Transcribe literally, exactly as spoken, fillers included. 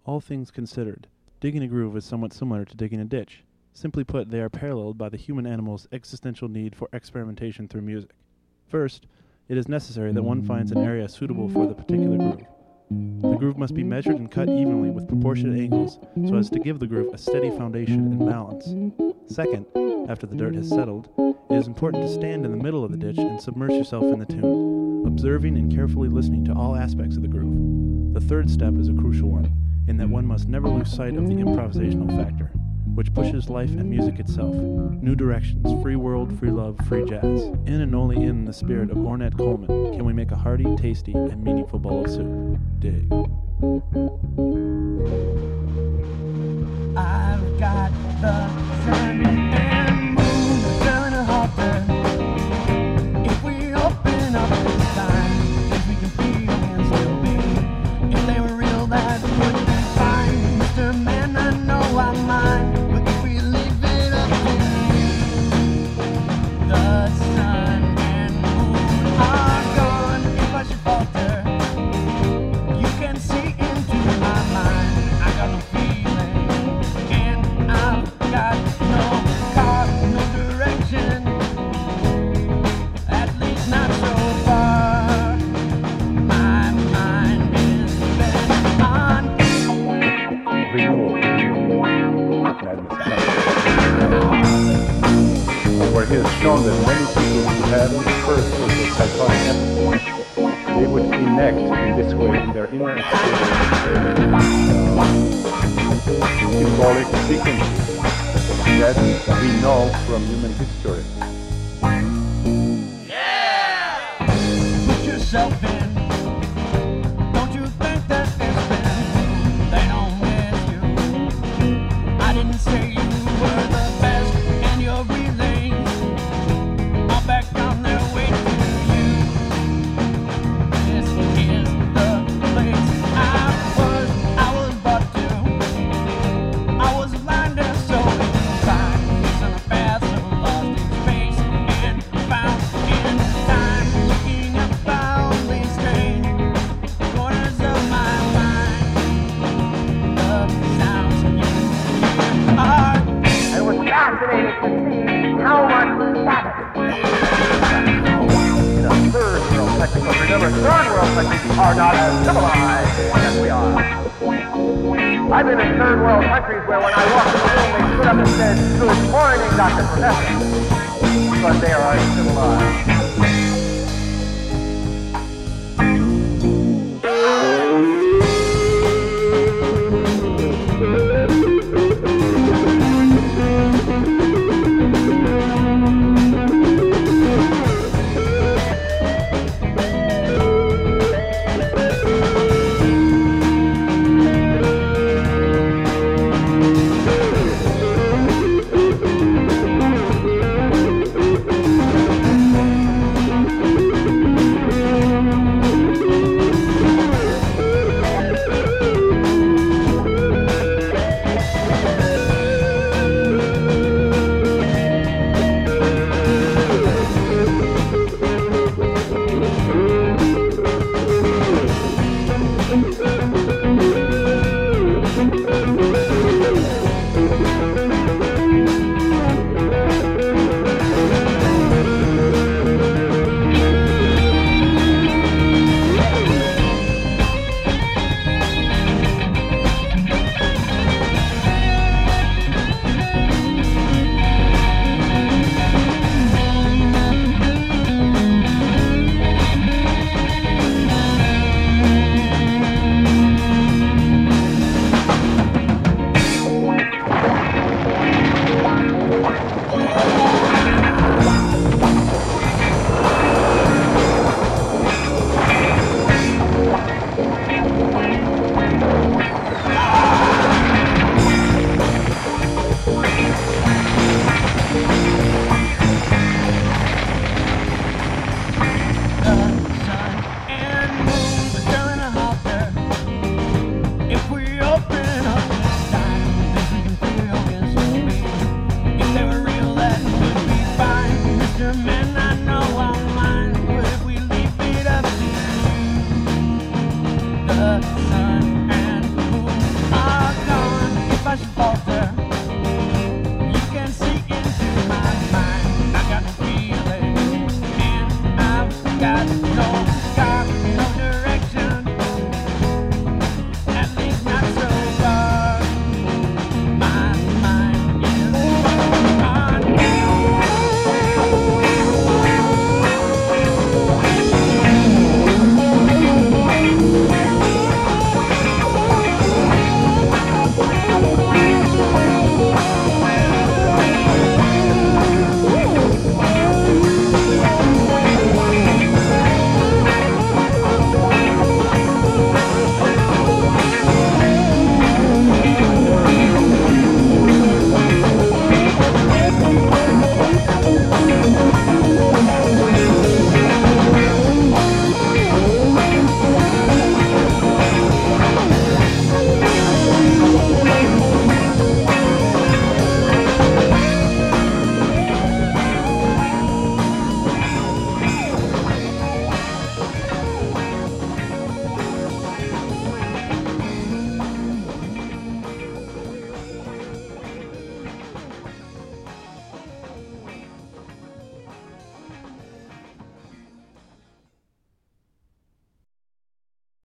All things considered, digging a groove is somewhat similar to digging a ditch. Simply put, they are paralleled by the human animal's existential need for experimentation through music. First, it is necessary that one finds an area suitable for the particular groove. The groove must be measured and cut evenly with proportionate angles so as to give the groove a steady foundation and balance. Second, after the dirt has settled, it is important to stand in the middle of the ditch and submerge yourself in the tune, observing and carefully listening to all aspects of the groove. The third step is a crucial one, in that one must never lose sight of the improvisational factor, which pushes life and music itself. New directions, free world, free love, free jazz. In and only in the spirit of Ornette Coleman can we make a hearty, tasty, and meaningful bowl of soup. Dig. I've got the sun and moon gonna halter. If we open up this time, things we can feel and still be. If they were real, that would be fine. Mister Man, I know I'm mine, but if we leave it up to you, the sun and moon are gone. If I should falter, you can see into my mind. I got no feeling, and I've got no car, no direction, at least not so far. My mind is bent on renewal, where he has shown that many people who have first with the psychotic episode, they would connect in this way in their inner experience, uh, symbolic sequences that we know from human history. put yourself in. Don't you think that it's been they don't miss you? I didn't say you were the best, and you're really all back on their way to you. This is the place I was, I was brought to. I was blind and so inclined, on a path so lost in space and found in time, looking up all these strange corners of my mind. The sounds you hear are I was fascinated to see how much Sabbath in a third world country, because remember, third world countries are not as civilized as we are. I've been in third world countries where when I walked in the room, they stood up and said, "Good morning, Doctor Professor," because they are uncivilized.